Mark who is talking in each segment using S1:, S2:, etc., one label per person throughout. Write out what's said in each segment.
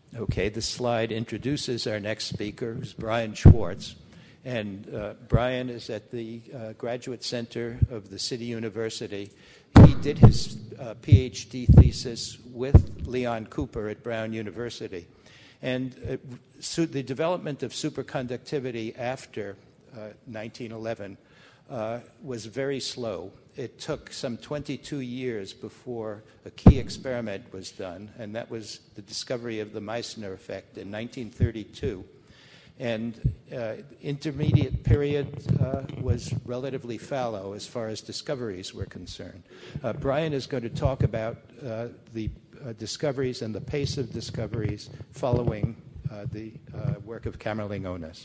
S1: Okay, this slide introduces our next speaker, who's Brian Schwartz. And Brian is at the Graduate Center of the City University. He did his PhD thesis with Leon Cooper at Brown University. And so the development of superconductivity after 1911 was very slow. It took some 22 years before a key experiment was done, and that was the discovery of the Meissner effect in 1932. And intermediate period was relatively fallow as far as discoveries were concerned. Brian is going to talk about the discoveries and the pace of discoveries following the work of Kamerlingh Onnes.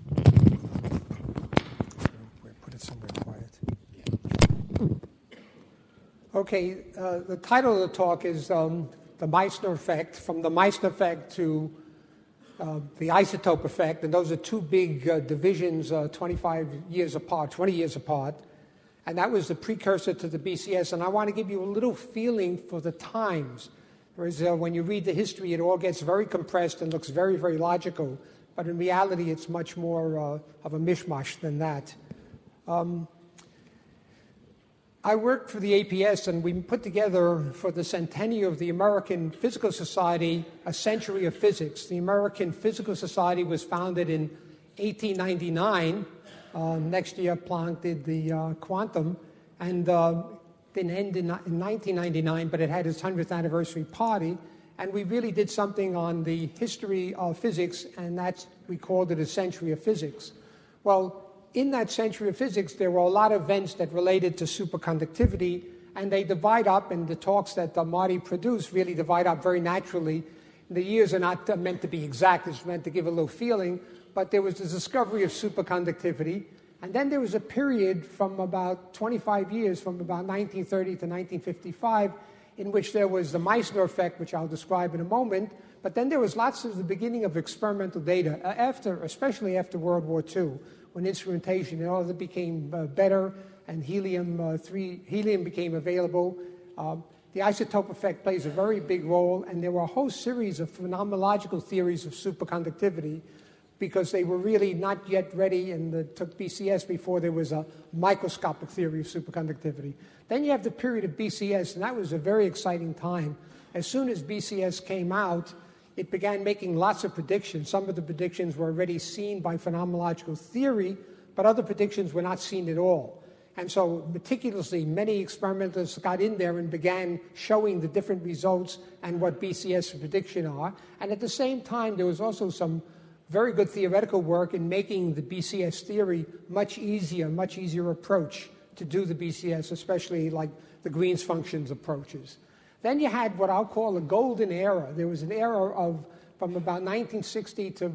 S2: Put it somewhere quiet. Okay, the title of the talk is The Meissner Effect, from the Meissner effect to the isotope effect, and those are two big divisions 20 years apart. And that was the precursor to the BCS, and I want to give you a little feeling for the times. Whereas when you read the history, it all gets very compressed and looks very, very logical, but in reality, it's much more of a mishmash than that. I worked for the APS, and we put together for the centennial of the American Physical Society a century of physics. The American Physical Society was founded in 1899. Next year, Planck did the quantum, and didn't end in 1999, but it had its 100th anniversary party. And we really did something on the history of physics, and we called it a century of physics. Well, in that century of physics, there were a lot of events that related to superconductivity, and they divide up, and the talks that Marty produced really divide up very naturally. The years are not meant to be exact, it's meant to give a little feeling, but there was the discovery of superconductivity, and then there was a period from about 25 years, from about 1930 to 1955, in which there was the Meissner effect, which I'll describe in a moment, but then there was lots of the beginning of experimental data, especially after World War II, when instrumentation and all that became better, and helium became available. The isotope effect plays a very big role, and there were a whole series of phenomenological theories of superconductivity, because they were really not yet ready, and it took BCS before there was a microscopic theory of superconductivity. Then you have the period of BCS, and that was a very exciting time. As soon as BCS came out, it began making lots of predictions. Some of the predictions were already seen by phenomenological theory, but other predictions were not seen at all. And so meticulously, many experimentalists got in there and began showing the different results and what BCS prediction are. And at the same time, there was also some very good theoretical work in making the BCS theory much easier approach to do the BCS, especially like the Green's functions approaches. Then you had what I'll call a golden era. There was an era from about 1960 to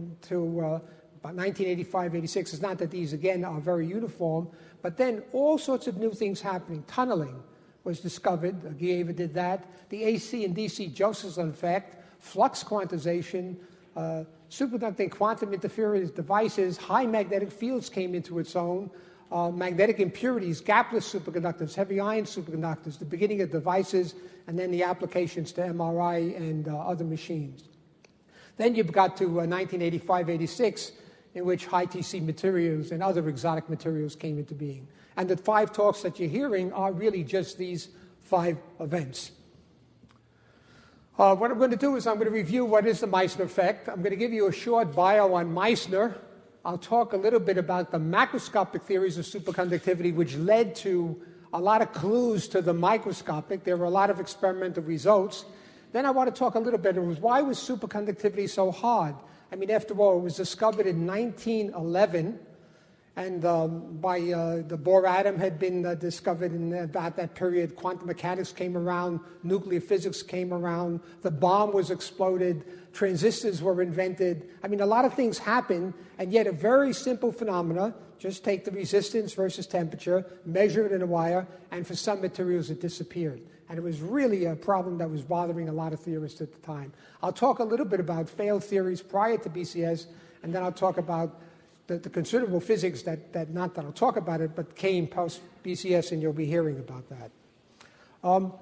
S2: about 1985, 86. It's not that these, again, are very uniform, but then all sorts of new things happening. Tunneling was discovered. Gieva did that. The AC and DC Josephson effect, flux quantization, superconducting quantum interference devices, high magnetic fields came into its own, magnetic impurities, gapless superconductors, heavy ion superconductors, the beginning of devices, and then the applications to MRI and other machines. Then you got to 1985, 86, in which high TC materials and other exotic materials came into being. And the 5 talks that you're hearing are really just these 5 events. What I'm going to do is I'm going to review what is the Meissner effect. I'm going to give you a short bio on Meissner. I'll talk a little bit about the macroscopic theories of superconductivity, which led to a lot of clues to the microscopic. There were a lot of experimental results. Then I want to talk a little bit about why was superconductivity so hard? I mean, after all, it was discovered in 1911, and the Bohr atom had been discovered in about that period. Quantum mechanics came around, nuclear physics came around, the bomb was exploded, transistors were invented. I mean, a lot of things happened, and yet a very simple phenomena. Just take the resistance versus temperature, measure it in a wire, and for some materials it disappeared. And it was really a problem that was bothering a lot of theorists at the time. I'll talk a little bit about failed theories prior to BCS, and then I'll talk about the considerable physics that not that I'll talk about it, but came post-BCS, and you'll be hearing about that.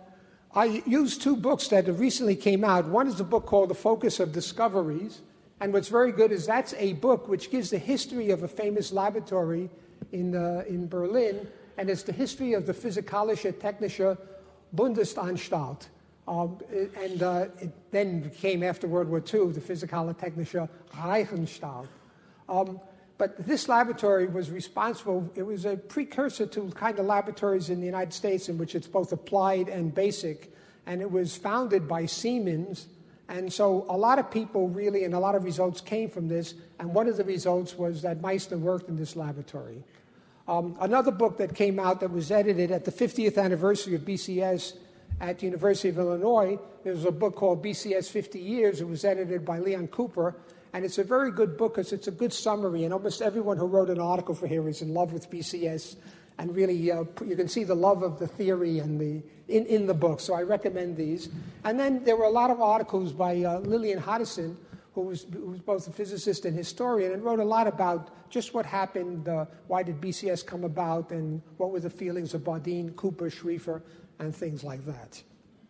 S2: I used two books that recently came out. One is a book called The Focus of Discoveries, and what's very good is that's a book which gives the history of a famous laboratory in Berlin, and it's the history of the Physikalische Technische Bundesanstalt. It then became, after World War II, the Physikalische Technische Reichenstalt. But this laboratory was responsible, it was a precursor to the kind of laboratories in the United States in which it's both applied and basic, and it was founded by Siemens. And so a lot of people really, and a lot of results came from this, and one of the results was that Meissner worked in this laboratory. Another book that came out that was edited at the 50th anniversary of BCS at the University of Illinois, there was a book called BCS 50 Years. It was edited by Leon Cooper, and it's a very good book because it's a good summary, and almost everyone who wrote an article for here is in love with BCS, and really you can see the love of the theory and in the book, so I recommend these. And then there were a lot of articles by Lillian Hoddeson, who was both a physicist and historian, and wrote a lot about just what happened, why did BCS come about, and what were the feelings of Bardeen, Cooper, Schrieffer, and things like that.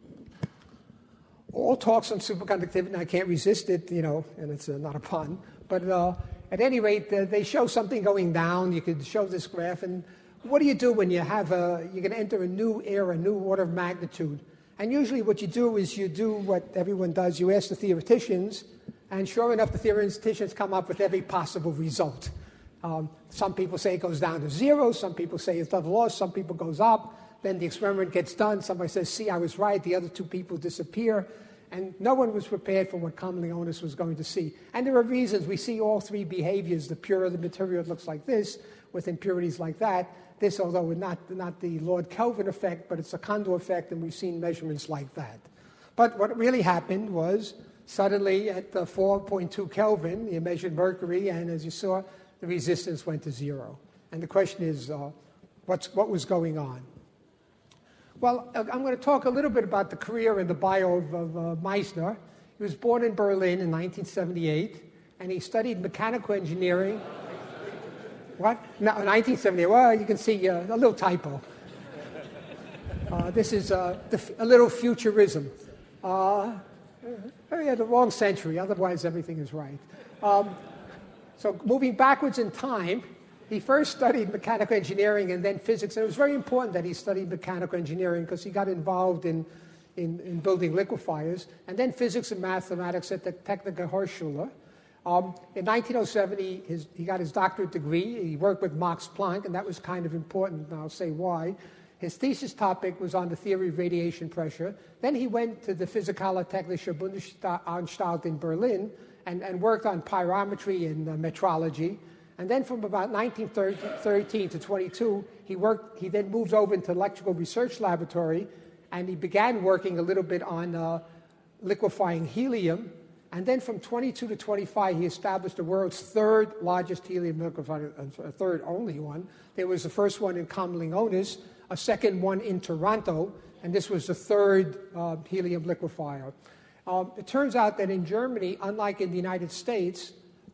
S2: All talks on superconductivity, and I can't resist it, and it's not a pun. But at any rate, they show something going down. You could show this graph. And what do you do when you're going to enter a new era, a new order of magnitude? And usually what you do is you do what everyone does. You ask the theoreticians, and sure enough, the theoreticians come up with every possible result. Some people say it goes down to zero. Some people say it's double loss. Some people goes up. Then the experiment gets done. Somebody says, see, I was right. The other two people disappear. And no one was prepared for what commonly Onus was going to see. And there are reasons. We see all three behaviors. The purer the material, it looks like this, with impurities like that. This, although not the Lord Kelvin effect, but it's a Kondo effect, and we've seen measurements like that. But what really happened was, suddenly at 4.2 Kelvin, you measured mercury, and as you saw, the resistance went to zero. And the question is, what was going on? Well, I'm going to talk a little bit about the career and the bio of Meissner. He was born in Berlin in 1978, and he studied mechanical engineering. What? No, 1978. Well, you can see a little typo. This is a little futurism. The wrong century, otherwise everything is right. So moving backwards in time, he first studied mechanical engineering and then physics. And it was very important that he studied mechanical engineering because he got involved in building liquefiers. And then physics and mathematics at the Technische Hochschule. In 1907, he got his doctorate degree. He worked with Max Planck, and that was kind of important, and I'll say why. His thesis topic was on the theory of radiation pressure. Then he went to the Physikalische Technische Bundesanstalt in Berlin and worked on pyrometry and metrology. And then from about 1913 to 22, he then moved over into electrical research laboratory, and he began working a little bit on liquefying helium. And then from 22 to 25, he established the world's third largest helium liquefier, a third only one. There was the first one in Kamerlingh-Onnes, a second one in Toronto, and this was the third helium liquefier. It turns out that in Germany, unlike in the United States,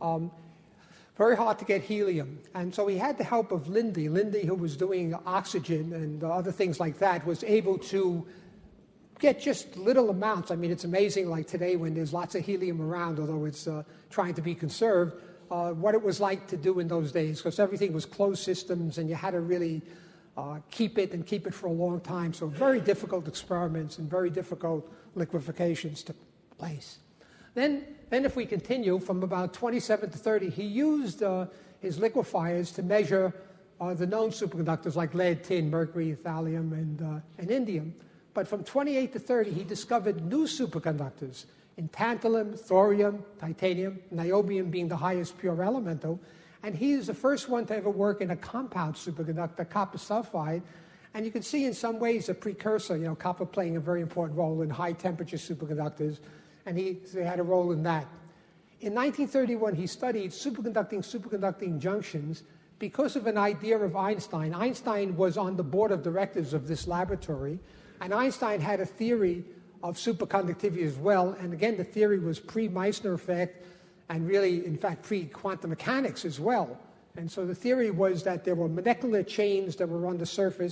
S2: very hard to get helium. And so he had the help of Lindy. Lindy, who was doing oxygen and other things like that, was able to get just little amounts. I mean, it's amazing, like today when there's lots of helium around, although it's trying to be conserved, what it was like to do in those days, because everything was closed systems and you had to really keep it for a long time. So very difficult experiments and very difficult liquefacions took place. Then if we continue from about 27 to 30, he used his liquefiers to measure the known superconductors like lead, tin, mercury, thallium, and indium. But from 28 to 30, he discovered new superconductors in tantalum, thorium, titanium, niobium being the highest pure elemental. And he is the first one to ever work in a compound superconductor, copper sulfide. And you can see in some ways a precursor, copper playing a very important role in high-temperature superconductors. And he had a role in that. In 1931, he studied superconducting junctions because of an idea of Einstein. Einstein was on the board of directors of this laboratory, and Einstein had a theory of superconductivity as well. And again, the theory was pre-Meissner effect and really, in fact, pre-quantum mechanics as well. And so the theory was that there were molecular chains that were on the surface,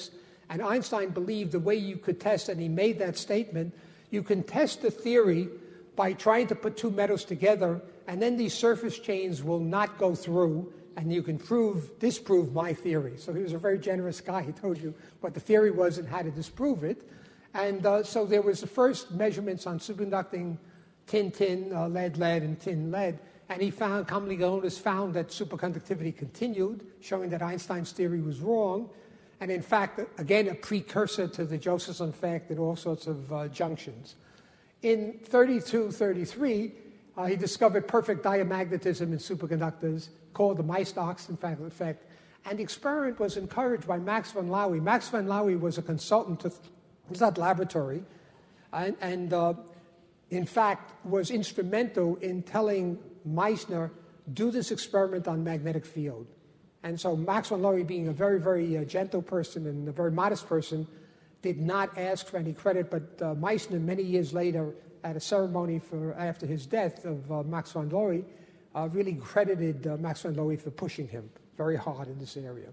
S2: And Einstein believed the way you could test, and he made that statement, you can test the theory by trying to put two metals together, and then these surface chains will not go through, and you can disprove my theory. So he was a very generous guy. He told you what the theory was and how to disprove it. And so there was the first measurements on superconducting tin, lead, and tin, lead. And he found, commonly known as found, that superconductivity continued, showing that Einstein's theory was wrong. And in fact, again, a precursor to the Josephson effect and all sorts of junctions. In 33, he discovered perfect diamagnetism in superconductors, called the Meissner-Oxen effect. And the experiment was encouraged by Max von Laue. Max von Laue was a consultant to that laboratory, and in fact was instrumental in telling Meissner, do this experiment on magnetic field. And so Max von Laue, being a very, very gentle person and a very modest person, did not ask for any credit, but Meissner, many years later, at a ceremony after his death of Max von Laue, really credited Max von Laue for pushing him very hard in this area.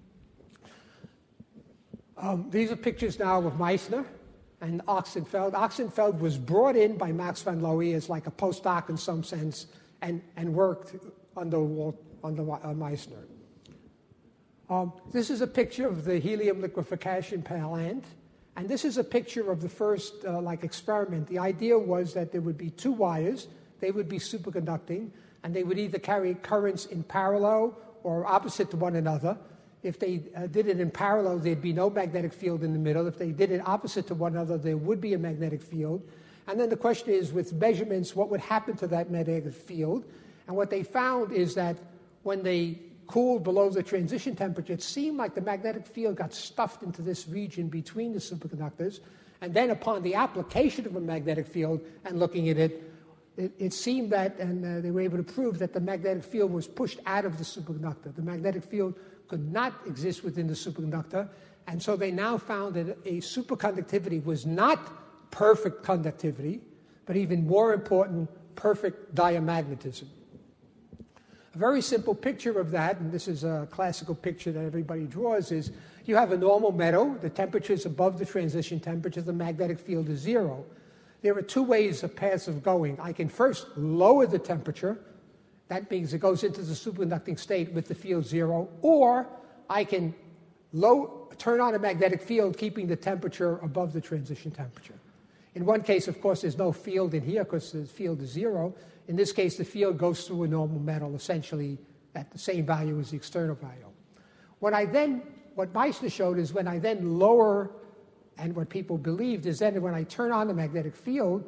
S2: These are pictures now of Meissner and Oxenfeld. Oxenfeld was brought in by Max von Laue as like a postdoc in some sense and worked under Meissner. This is a picture of the helium liquefaction plant, and this is a picture of the first experiment. The idea was that there would be two wires, they would be superconducting, and they would either carry currents in parallel or opposite to one another. If they did it in parallel, there'd be no magnetic field in the middle. If they did it opposite to one another, there would be a magnetic field. And then the question is, with measurements, what would happen to that magnetic field? And what they found is that when they cooled below the transition temperature, it seemed like the magnetic field got stuffed into this region between the superconductors. And then upon the application of a magnetic field and looking at it, it seemed that, and they were able to prove that the magnetic field was pushed out of the superconductor. The magnetic field could not exist within the superconductor, and so they now found that a superconductivity was not perfect conductivity, but even more important, perfect diamagnetism. A very simple picture of that, and this is a classical picture that everybody draws, is you have a normal metal, the temperature is above the transition temperature, the magnetic field is zero. There are two ways of paths of going. I can first lower the temperature. That means it goes into the superconducting state with the field zero. Or I can turn on a magnetic field, keeping the temperature above the transition temperature. In one case, of course, there's no field in here because the field is zero. In this case, the field goes through a normal metal, essentially at the same value as the external value. What Meissner showed is when I then lower, and what people believed is then when I turn on the magnetic field,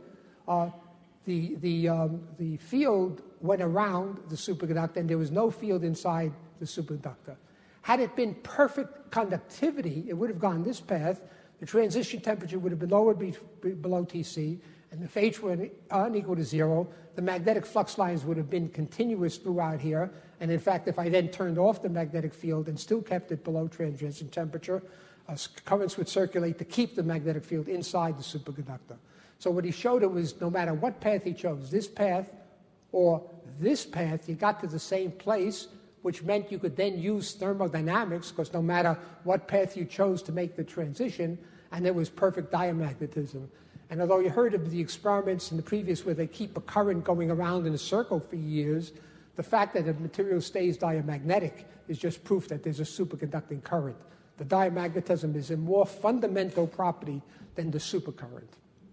S2: the field went around the superconductor, and there was no field inside the superconductor. Had it been perfect conductivity, it would have gone this path. The transition temperature would have been lowered below Tc, and if H were unequal to zero, the magnetic flux lines would have been continuous throughout here. And in fact, if I then turned off the magnetic field and still kept it below transition temperature, currents would circulate to keep the magnetic field inside the superconductor. So what he showed it was no matter what path he chose, this path or this path, you got to the same place, which meant you could then use thermodynamics, because no matter what path you chose to make the transition, and there was perfect diamagnetism. And although you heard of the experiments in the previous where they keep a current going around in a circle for years, the fact that the material stays diamagnetic is just proof that there's a superconducting current. The diamagnetism is a more fundamental property than the supercurrent.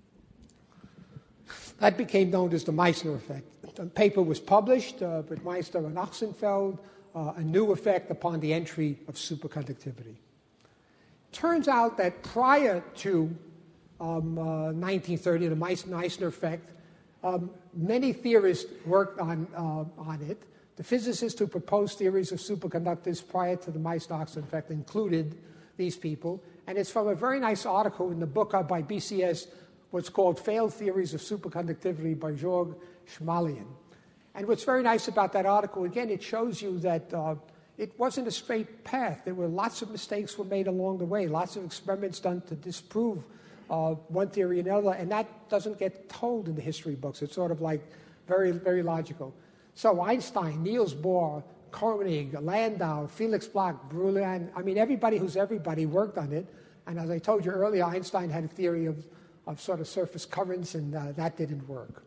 S2: That became known as the Meissner effect. The paper was published with Meissner and Oxenfeld, a new effect upon the entry of superconductivity. Turns out that prior to 1930, the Meissner effect, many theorists worked on it. The physicists who proposed theories of superconductors prior to the Meissner-Oxen effect included these people. And it's from a very nice article in the book by BCS, what's called Failed Theories of Superconductivity by Georg Schmalian. And what's very nice about that article, again, it shows you that it wasn't a straight path. There were lots of mistakes were made along the way, lots of experiments done to disprove one theory and another, and that doesn't get told in the history books. It's sort of like very, very logical. So Einstein, Niels Bohr, Koenig, Landau, Felix Bloch, Brillouin, I mean, everybody who's everybody worked on it. And as I told you earlier, Einstein had a theory of sort of surface currents, and that didn't work.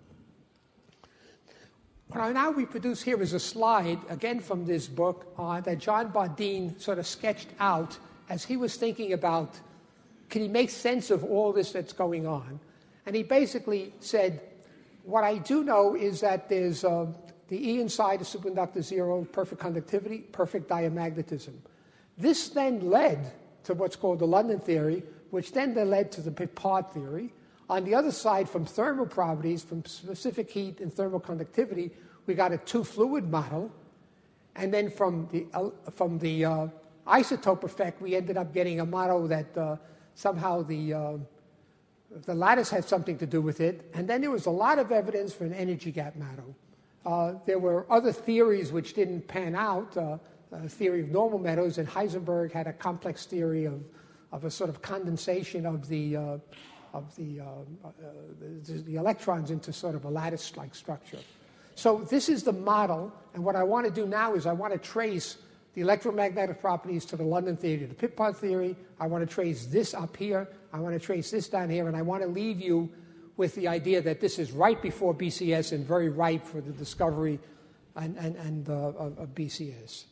S2: What I now reproduce here is a slide, again from this book, that John Bardeen sort of sketched out as he was thinking about, can he make sense of all this that's going on? And he basically said, what I do know is that there's the E inside a superconductor is zero, perfect conductivity, perfect diamagnetism. This then led to what's called the London theory, which then led to the Picard theory. On the other side, from thermal properties, from specific heat and thermal conductivity, we got a two-fluid model. And then from the isotope effect, we ended up getting a model that somehow the lattice had something to do with it. And then there was a lot of evidence for an energy gap model. There were other theories which didn't pan out, theory of normal metals, and Heisenberg had a complex theory of a sort of condensation of the electrons into sort of a lattice-like structure. So this is the model, and what I want to do now is I want to trace the electromagnetic properties to the London theory, to the Picard theory. I want to trace this up here. I want to trace this down here, and I want to leave you with the idea that this is right before BCS and very ripe for the discovery of BCS.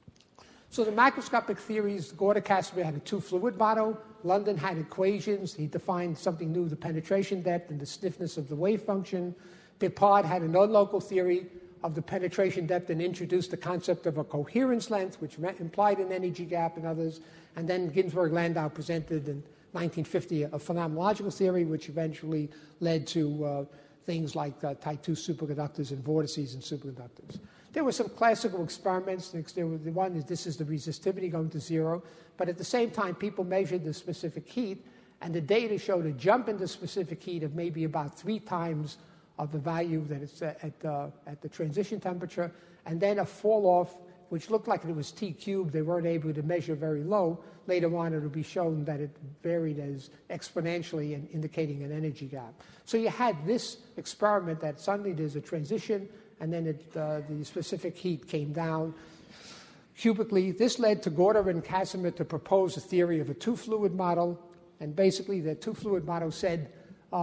S2: So the macroscopic theories, Gorda-Casimir had a two-fluid model. London had equations. He defined something new, the penetration depth and the stiffness of the wave function. Picard had a non-local theory of the penetration depth and introduced the concept of a coherence length, which implied an energy gap and others. And then Ginsburg-Landau presented in 1950 a phenomenological theory, which eventually led to things like type 2 superconductors and vortices in superconductors. There were some classical experiments. The one is this is the resistivity going to zero. But at the same time, people measured the specific heat, and the data showed a jump in the specific heat of maybe about 3 times of the value that it's at the transition temperature, and then a fall off, which looked like it was T cubed. They weren't able to measure very low. Later on, it will be shown that it varied as exponentially and indicating an energy gap. So you had this experiment that suddenly there's a transition, and then the specific heat came down cubically. This led to Gorda and Casimir to propose a theory of a two-fluid model, and basically the two-fluid model said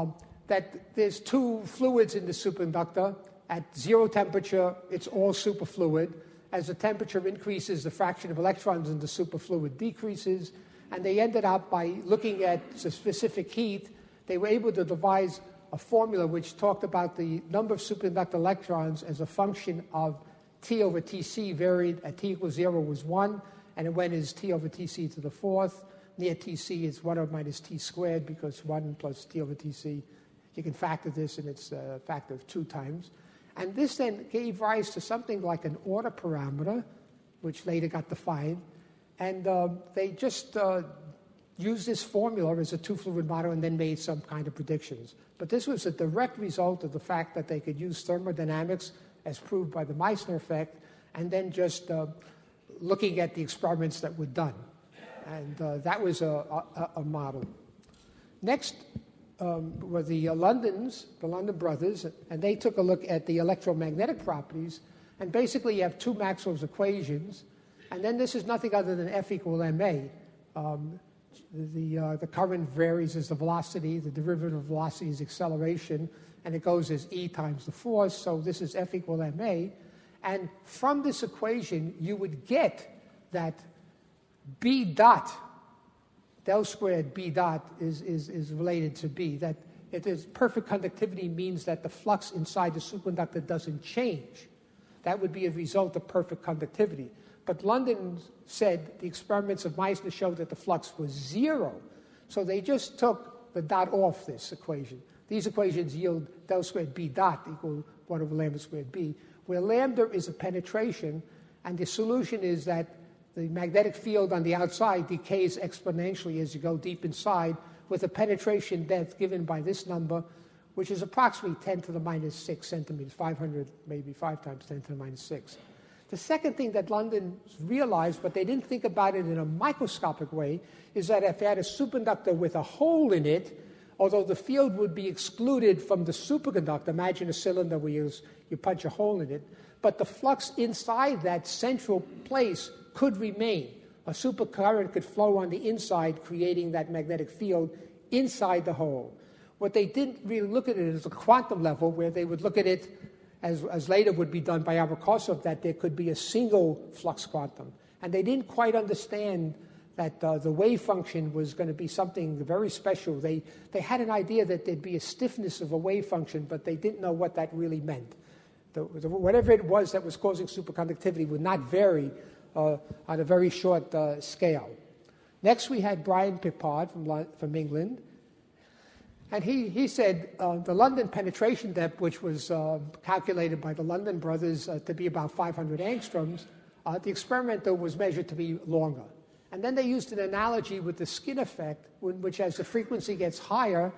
S2: that there's two fluids in the superconductor. At zero temperature, it's all superfluid. As the temperature increases, the fraction of electrons in the superfluid decreases, and they ended up, by looking at the specific heat, they were able to devise a formula which talked about the number of superconductor electrons as a function of T over Tc varied at T equals 0 was 1, and it went as T over Tc to the 4th. Near Tc is 1 over minus T squared, because 1 plus T over Tc, you can factor this, and it's a factor of 2 times. And this then gave rise to something like an order parameter, which later got defined. And they just used this formula as a two-fluid model and then made some kind of predictions. But this was a direct result of the fact that they could use thermodynamics, as proved by the Meissner effect, and then just looking at the experiments that were done. And that was a model. Next were the London brothers, and they took a look at the electromagnetic properties. And basically, you have two Maxwell's equations, and then this is nothing other than F equal ma. The current varies as the velocity. The derivative of velocity is acceleration, and it goes as E times the force. So this is F equal ma. And from this equation, you would get that B dot, del squared B dot, is related to B. That it is perfect conductivity means that the flux inside the superconductor doesn't change. That would be a result of perfect conductivity. But London said the experiments of Meissner showed that the flux was 0. So they just took the dot off this equation. These equations yield del squared B dot equal 1 over lambda squared B, where lambda is a penetration, and the solution is that the magnetic field on the outside decays exponentially as you go deep inside, with a penetration depth given by this number, which is approximately 10 to the minus 6 centimeters, 500, maybe 5 times 10 to the minus 6. The second thing that London realized, but they didn't think about it in a microscopic way, is that if you had a superconductor with a hole in it, although the field would be excluded from the superconductor, imagine a cylinder where you punch a hole in it, but the flux inside that central place could remain. a supercurrent could flow on the inside, creating that magnetic field inside the hole. What they didn't really look at it as a quantum level, where they would look at it as later would be done by Abrikosov, that there could be a single flux quantum. And they didn't quite understand that the wave function was going to be something very special. They had an idea that there'd be a stiffness of a wave function, but they didn't know what that really meant. Whatever it was that was causing superconductivity would not vary on a very short scale. Next, we had Brian Pippard from England. And he said the London penetration depth, which was calculated by the London brothers to be about 500 angstroms, the experiment, though, was measured to be longer. And then they used an analogy with the skin effect, in which as the frequency gets higher,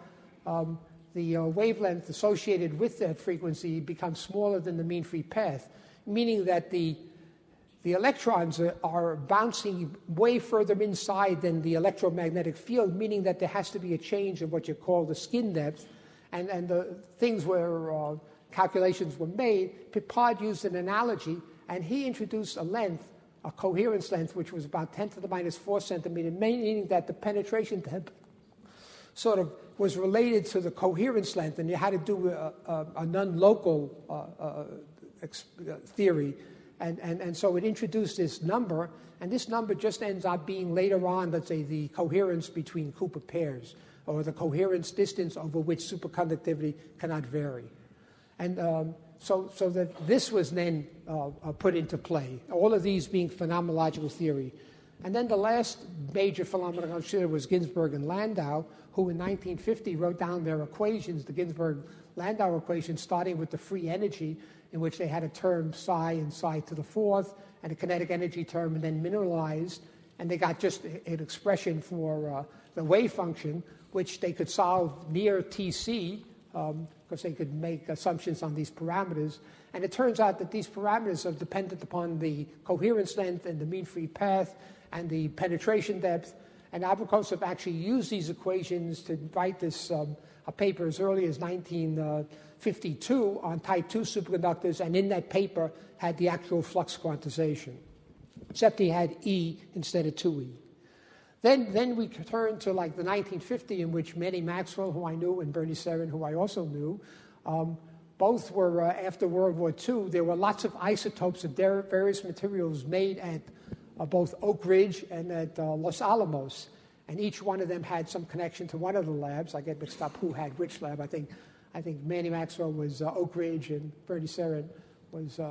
S2: the wavelength associated with that frequency becomes smaller than the mean free path, meaning that the electrons are bouncing way further inside than the electromagnetic field, meaning that there has to be a change of what you call the skin depth. And the things where calculations were made, Pippard used an analogy, and he introduced a length, a coherence length, which was about 10 to the minus 4 centimeter, meaning that the penetration depth sort of was related to the coherence length, and you had to do a non-local theory. And so it introduced this number, and this number just ends up being later on, let's say, the coherence between Cooper pairs, or the coherence distance over which superconductivity cannot vary. And so that this was then put into play, all of these being phenomenological theory. And then the last major phenomenon considered was Ginzburg and Landau, who in 1950 wrote down their equations, the Ginzburg-Landau equations, starting with the free energy, in which they had a term psi and psi to the fourth, and a kinetic energy term, and then mineralized, and they got just an expression for the wave function, which they could solve near TC, because they could make assumptions on these parameters. And it turns out that these parameters are dependent upon the coherence length and the mean free path and the penetration depth. And Abrikosov actually used these equations to write this a paper as early as 1952 on type 2 superconductors, and in that paper had the actual flux quantization, except he had E instead of 2E. Then we turned to like the 1950, in which Manny Maxwell, who I knew, and Bernie Serin, who I also knew, both were after World War II. There were lots of isotopes of various materials made at both Oak Ridge and at Los Alamos, and each one of them had some connection to one of the labs. I get mixed up who had which lab. I think Manny Maxwell was Oak Ridge, and Bernie Serin was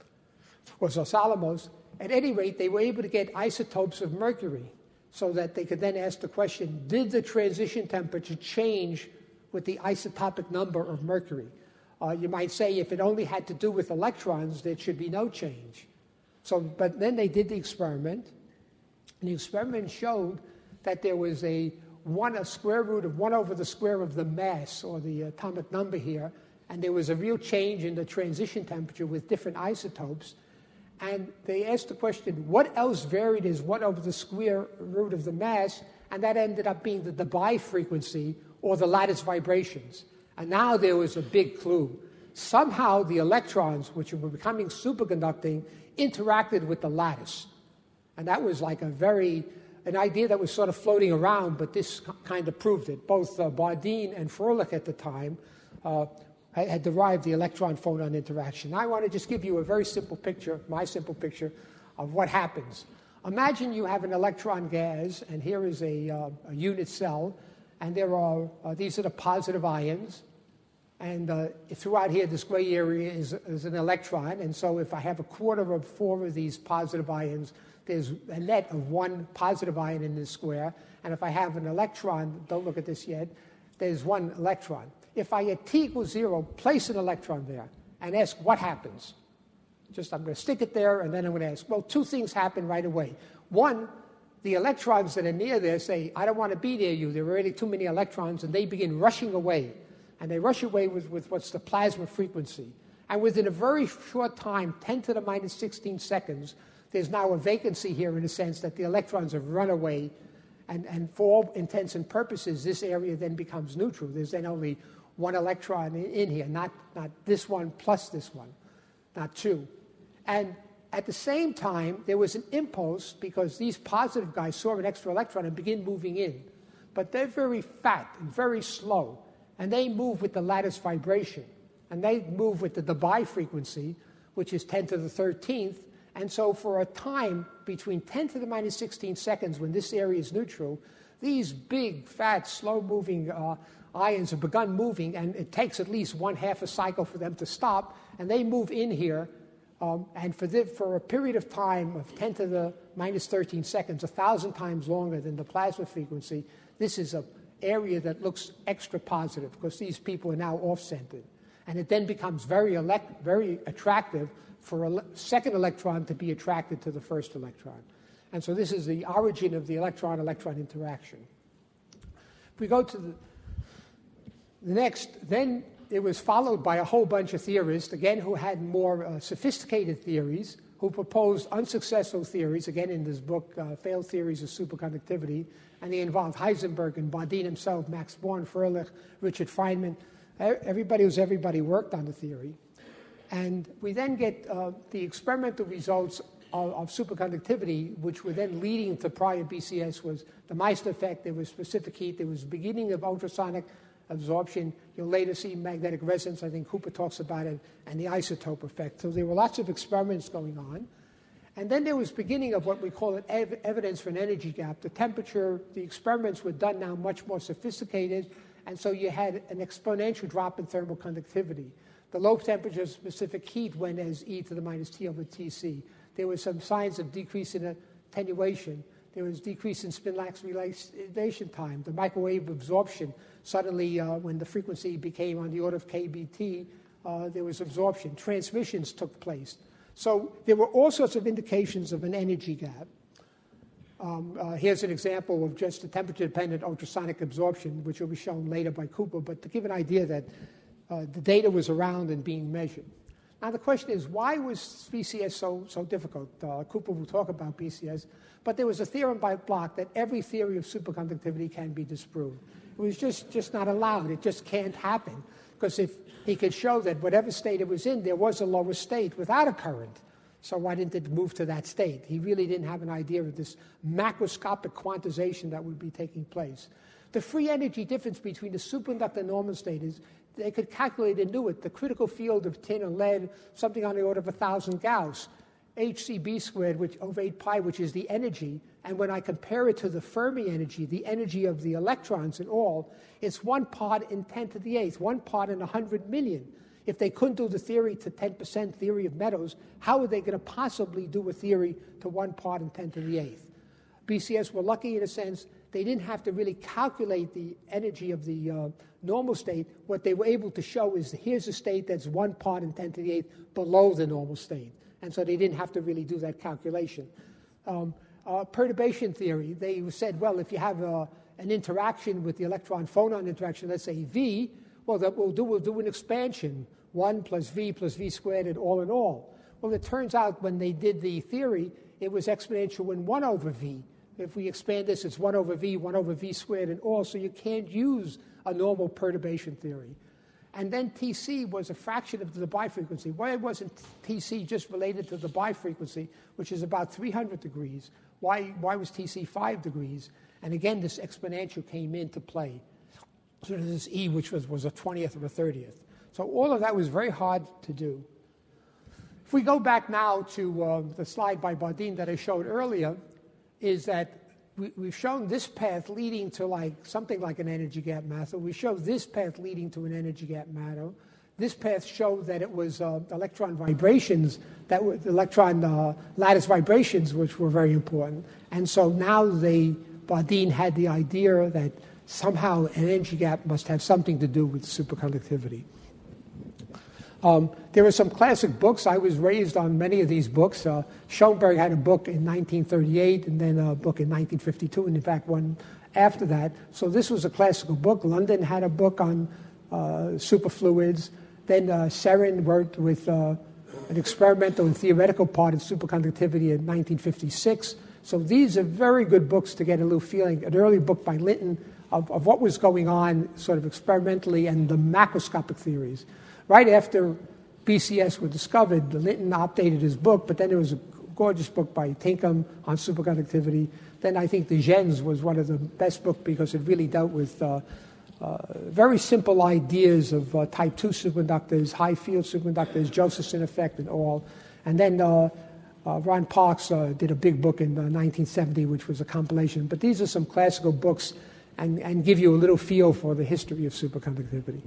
S2: Los Alamos. At any rate, they were able to get isotopes of mercury, so that they could then ask the question, did the transition temperature change with the isotopic number of mercury? You might say if it only had to do with electrons, there should be no change. But then they did the experiment, and the experiment showed that there was a square root of 1 over the square of the mass, or the atomic number here, and there was a real change in the transition temperature with different isotopes. And they asked the question, what else varied as 1 over the square root of the mass? And that ended up being the Debye frequency, or the lattice vibrations. And now there was a big clue. Somehow the electrons, which were becoming superconducting, interacted with the lattice. And that was like an idea that was sort of floating around, but this kind of proved it. Both Bardeen and Froelich at the time had derived the electron-photon interaction. Now I want to just give you a very simple picture, my simple picture, of what happens. Imagine you have an electron gas, and here is a unit cell, and these are the positive ions, and throughout here, this gray area is an electron, and so if I have 1/4 of 4 of these positive ions, there's a net of 1 positive ion in this square, and if I have an electron, don't look at this yet, there's 1 electron. If I at t equals 0, place an electron there and ask what happens. I'm going to stick it there, and then I'm going to ask, well, 2 things happen right away. One, the electrons that are near there say, I don't want to be near you. There are already too many electrons, and they begin rushing away. And they rush away with what's the plasma frequency. And within a very short time, 10 to the minus 16 seconds, there's now a vacancy here in the sense that the electrons have run away. And for all intents and purposes, this area then becomes neutral. There's then only 1 electron in here, not this one plus this one, not 2. And At the same time, there was an impulse because these positive guys saw an extra electron and begin moving in. But they're very fat and very slow, and they move with the lattice vibration. And they move with the Debye frequency, which is 10 to the 13th. And so for a time between 10 to the minus 16 seconds when this area is neutral, these big, fat, slow-moving ions have begun moving, and it takes at least 1/2 a cycle for them to stop, and they move in here. And for a period of time of 10 to the minus 13 seconds, 1,000 times longer than the plasma frequency, this is an area that looks extra positive because these people are now off-centered. And it then becomes very attractive for a second electron to be attracted to the first electron. And so this is the origin of the electron-electron interaction. If we go to the next, then it was followed by a whole bunch of theorists, again, who had more sophisticated theories, who proposed unsuccessful theories, again in this book, Failed Theories of Superconductivity, and they involved Heisenberg and Bodine himself, Max Born, Froelich, Richard Feynman. Everybody worked on the theory. And we then get the experimental results of superconductivity, which were then leading to prior BCS, was the Meissner effect, there was specific heat, there was beginning of ultrasonic absorption. You'll later see magnetic resonance, I think Cooper talks about it, and the isotope effect. So there were lots of experiments going on. And then there was beginning of what we call evidence for an energy gap. The temperature, the experiments were done now much more sophisticated, and so you had an exponential drop in thermal conductivity. The low temperature specific heat went as e to the minus t over tc. There were some signs of decrease in attenuation. There was decrease in spin-lax relation time. The microwave absorption, suddenly when the frequency became on the order of kBt, there was absorption. Transmissions took place. So there were all sorts of indications of an energy gap. Here's an example of just the temperature-dependent ultrasonic absorption, which will be shown later by Cooper, but to give an idea that the data was around and being measured. Now the question is, why was BCS so difficult? Cooper will talk about BCS, but there was a theorem by Bloch that every theory of superconductivity can be disproved. It was just not allowed. It just can't happen. Because if he could show that whatever state it was in, there was a lower state without a current. So why didn't it move to that state? He really didn't have an idea of this macroscopic quantization that would be taking place. The free energy difference between the superconductor and normal state is they could calculate and do it. The critical field of tin or lead, something on the order of 1,000 Gauss, hcB squared which, over 8 pi, which is the energy. And when I compare it to the Fermi energy, the energy of the electrons and all, it's 1 part in 10 to the 8th, 1 part in 100 million. If they couldn't do the theory to 10% theory of metals, how are they going to possibly do a theory to 1 part in 10 to the 8th? BCS were lucky in a sense. They didn't have to really calculate the energy of the normal state. What they were able to show is here's a state that's 1 part in 10 to the 8th below the normal state. And so they didn't have to really do that calculation. Perturbation theory, they said, well, if you have an interaction with the electron-phonon interaction, let's say V, well, we'll do an expansion, 1 plus V squared and all in all. Well, it turns out when they did the theory, it was exponential in 1 over V. If we expand this, it's 1 over V squared and all, so you can't use a normal perturbation theory. And then Tc was a fraction of the Debye frequency. Why wasn't Tc just related to the Debye frequency, which is about 300 degrees? Why was Tc 5 degrees? And again, this exponential came into play. So this E, which was a 20th or a 30th. So all of that was very hard to do. If we go back now to the slide by Bodine that I showed earlier, is that we've shown this path leading to something like an energy gap matter. We showed this path leading to an energy gap matter. This path showed that it was electron vibrations, that were electron lattice vibrations, which were very important. And so now Bodine had the idea that somehow an energy gap must have something to do with superconductivity. There were some classic books. I was raised on many of these books. Schoenberg had a book in 1938 and then a book in 1952, and in fact one after that. So this was a classical book. London had a book on superfluids. Then Serin worked with an experimental and theoretical part of superconductivity in 1956. So these are very good books to get a little feeling. An early book by Linton of what was going on sort of experimentally and the macroscopic theories. Right after BCS were discovered, Linton updated his book, but then there was a gorgeous book by Tinkham on superconductivity. Then I think the Gens was one of the best books because it really dealt with very simple ideas of type 2 superconductors, high field superconductors, Josephson effect and all. And then Ron Parks did a big book in 1970, which was a compilation. But these are some classical books and give you a little feel for the history of superconductivity.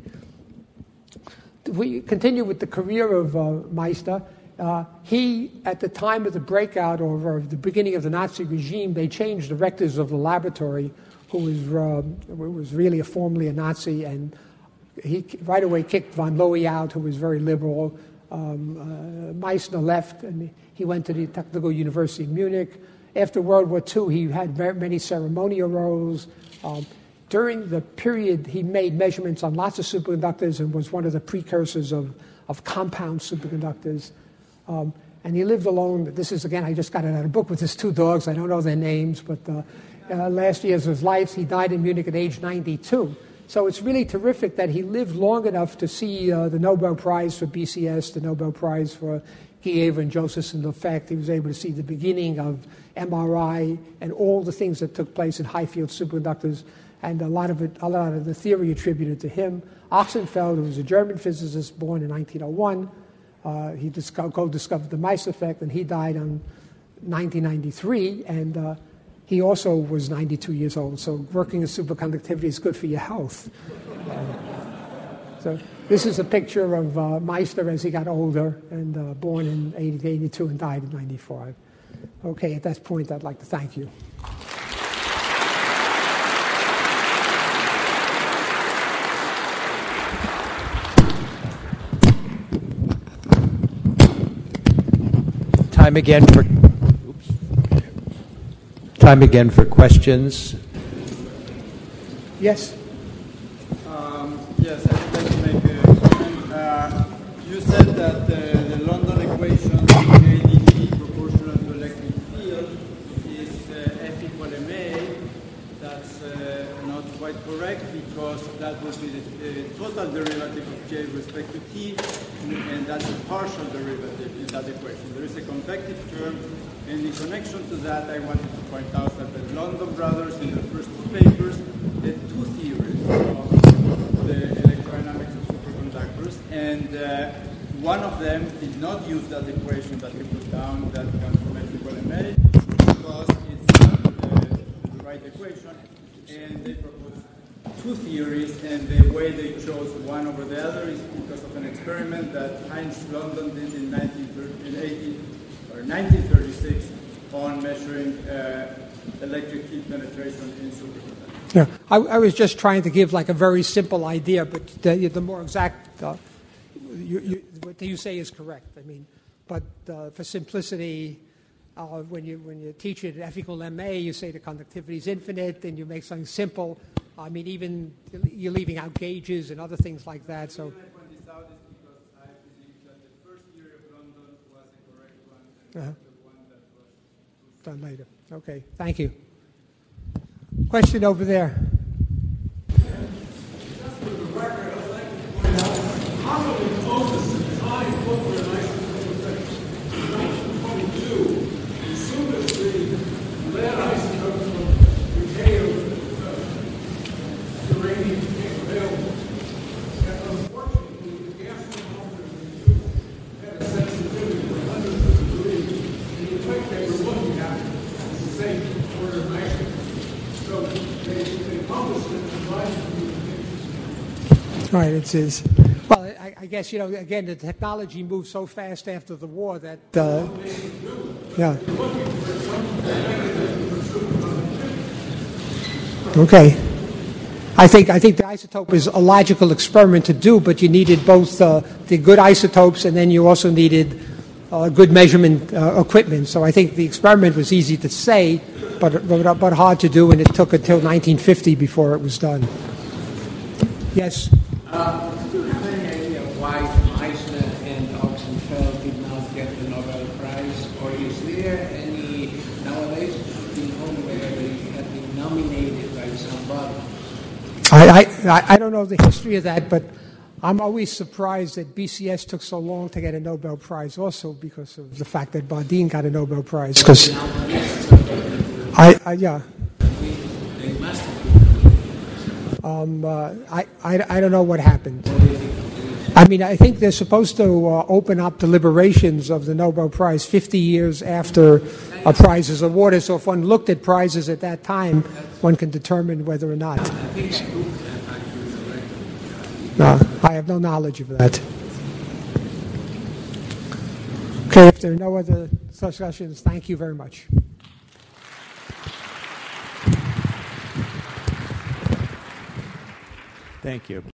S2: We continue with the career of Meister. He, at the time of the breakout or the beginning of the Nazi regime, they changed the rectors of the laboratory, who was really formerly a Nazi, and he right away kicked von Lowy out, who was very liberal. Meissner left, and he went to the Technical University of Munich. After World War II, he had very many ceremonial roles. During the period, he made measurements on lots of superconductors and was one of the precursors of compound superconductors. And he lived alone. This is, again, I just got it out of a book with his two dogs. I don't know their names, but last years of his life, he died in Munich at age 92. So it's really terrific that he lived long enough to see the Nobel Prize for BCS, the Nobel Prize for Guy and Josephson effect. He was able to see the beginning of MRI and all the things that took place in high-field superconductors, and a lot of the theory attributed to him. Oxenfeld, who was a German physicist born in 1901, he co-discovered the Meister effect, and he died in 1993, and he also was 92 years old, so working in superconductivity is good for your health. So this is a picture of Meister as he got older, and born in 82 and died in 95. Okay, at that point, I'd like to thank you.
S1: Time again for questions.
S2: Yes.
S3: Yes, I would like to make a comment. You said that the London equation AdT proportional to electric field is F equal ma. That's not quite correct because that would be the total derivative of J with respect to T, and that's a partial derivative in that equation. There is a convective term, and in connection to that, I wanted to point out that the London brothers in their first two papers had two theories of the electrodynamics of superconductors, and one of them did not use that equation that he put down, that comes from F equal ma, because it's not the right equation, and they proposed two theories, and the way they chose one over the other is because of an experiment that Heinz London did in 1936 on measuring electric field penetration in superconductors.
S2: Yeah, I was just trying to give like a very simple idea, but the more exact, what you say is correct. I mean, but for simplicity, when you teach it F equal ma, you say the conductivity is infinite, and you make something simple. I mean, even you're leaving out gauges and other things like that. So.
S3: The reason I point this out is because I believe that the first theory of London was the correct one, and the one that was
S2: done later. Okay, thank you. Question over there.
S4: Just for the record, I'd like to point out how do we focus the time footprint isotope in 1922, as soon as the lead isotopes from decay of uranium became available. And unfortunately, the gas thermometers we used had a sensitivity of hundreds of degrees, and the effect they were looking at is the same order of magnitude. So they published it and tried to do the
S2: Right, it is. Well, I guess, again, the technology moved so fast after the war that, yeah. Okay. I think the isotope is a logical experiment to do, but you needed both the good isotopes, and then you also needed good measurement equipment. So I think the experiment was easy to say, but hard to do, and it took until 1950 before it was done. Yes?
S5: Do you have any idea why Meissner and Oxenfeld did not get the Nobel Prize? Or is there any, nowadays, known where they have been nominated by somebody?
S2: I don't know the history of that, but I'm always surprised that BCS took so long to get a Nobel Prize, also because of the fact that Bardeen got a Nobel Prize. Because yeah. I don't know what happened. I mean, I think they're supposed to open up deliberations of the Nobel Prize 50 years after a prize is awarded. So if one looked at prizes at that time, one can determine whether or not. No, I have no knowledge of that. Okay, if there are no other discussions, thank you very much.
S1: Thank you.